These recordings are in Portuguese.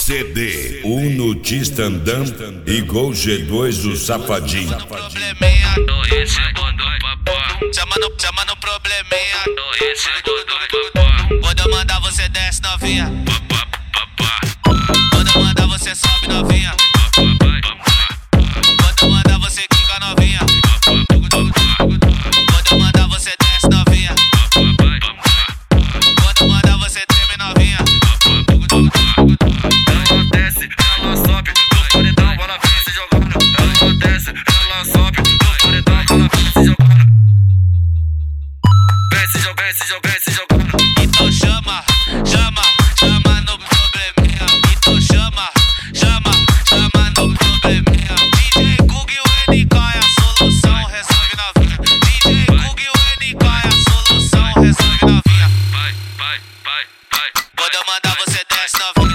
CD Uno Tistandam e Gol G2 o Safadinho. Chama no probleminha. Quando eu mandar você desce novinha. Quando eu mandar você sobe novinha. Quando eu mandar você quica novinha. Quando eu mandar você desce novinha. Quando eu mandar você treme novinha. Ela desce, ela sobe, no paredão ela vem se jogando. Ela desce, ela sobe, no paredão ela vem se jogando. Vem se jogando. Então chama no probleminha. Então chama no probleminha. DJ Kug e o NK é a solução, resolve novinha. DJ Kug e o NK é a solução, resolve novinha. Vai. Quando eu mandar você desce novinha.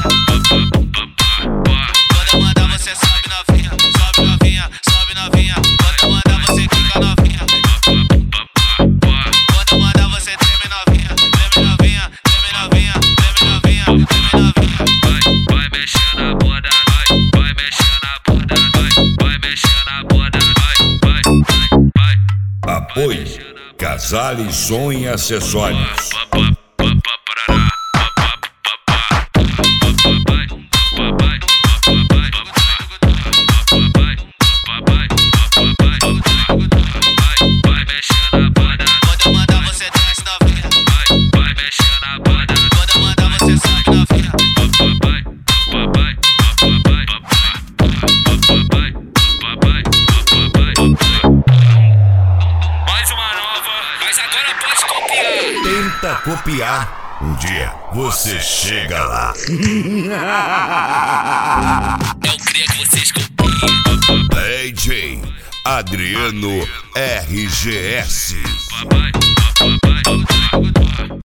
Quando eu mandar você sobe novinha. Sobe novinha. Quando eu mandar você quica novinha. Quando eu mandar você treme novinha. Treme novinha. Vai mexer na bunda, vai mexer na bunda, vai mexer na bunda, vai. Apoio Casale Som e Acessórios. Quando eu mandar você desce novinha. Vai mexer na bunda. Quando eu mandar você sobe novinha. Mais uma nova, mas agora pode copiar. Tenta copiar. Um dia você chega lá. Eu queria que vocês copiem. DJ Adriano RGS. Papai.